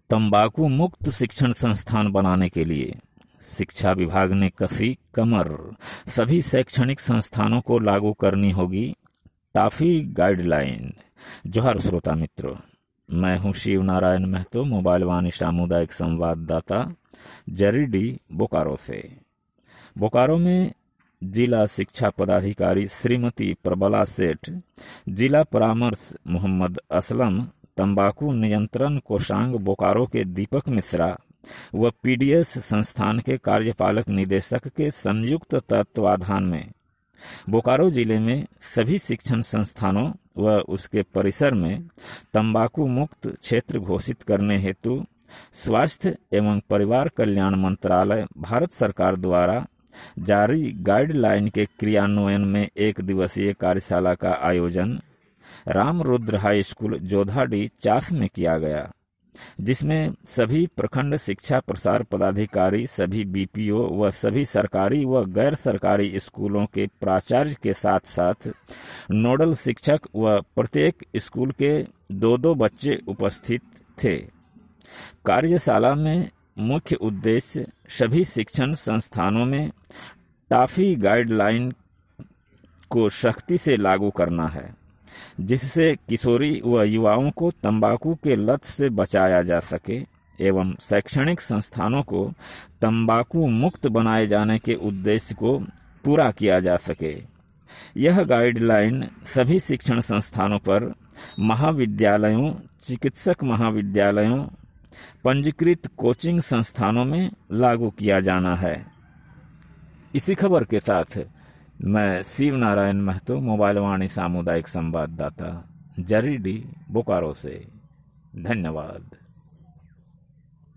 तंबाकू मुक्त शिक्षण संस्थान बनाने के लिए शिक्षा विभाग ने कसी कमर। सभी शैक्षणिक संस्थानों को लागू करनी होगी टाफी गाइडलाइन। जोहार श्रोता मित्रों, मैं हूं शिव नारायण महतो, मोबाइल वाणी सामुदायिक संवाददाता, जरीडी बोकारो से। बोकारो में जिला शिक्षा पदाधिकारी श्रीमती प्रबला सेठ, जिला परामर्श मोहम्मद असलम, तंबाकू नियंत्रण कोषांग बोकारो के दीपक मिश्रा व पीडीएस संस्थान के कार्यपालक निदेशक के संयुक्त तत्वाधान में बोकारो जिले में सभी शिक्षण संस्थानों व उसके परिसर में तंबाकू मुक्त क्षेत्र घोषित करने हेतु स्वास्थ्य एवं परिवार कल्याण मंत्रालय भारत सरकार द्वारा जारी गाइडलाइन के क्रियान्वयन में 1 दिवसीय कार्यशाला का आयोजन रामरुद्र हाई स्कूल जोधाडी चास में किया गया, जिसमें सभी प्रखंड शिक्षा प्रसार पदाधिकारी, सभी बीपीओ व सभी सरकारी व गैर सरकारी स्कूलों के प्राचार्य के साथ साथ नोडल शिक्षक व प्रत्येक स्कूल के 2-2 बच्चे उपस्थित थे। कार्यशाला में मुख्य उद्देश्य सभी शिक्षण संस्थानों में टाफी गाइडलाइन को सख्ती से लागू करना है, जिससे किशोरी व युवाओं को तंबाकू के लत से बचाया जा सके एवं शैक्षणिक संस्थानों को तंबाकू मुक्त बनाए जाने के उद्देश्य को पूरा किया जा सके। यह गाइडलाइन सभी शिक्षण संस्थानों पर, महाविद्यालयों, चिकित्सक महाविद्यालयों, पंजीकृत कोचिंग संस्थानों में लागू किया जाना है। इसी खबर के साथ मैं शिव नारायण महतो, मोबाइल वाणी सामुदायिक संवाददाता, जरीडी बोकारो से। धन्यवाद।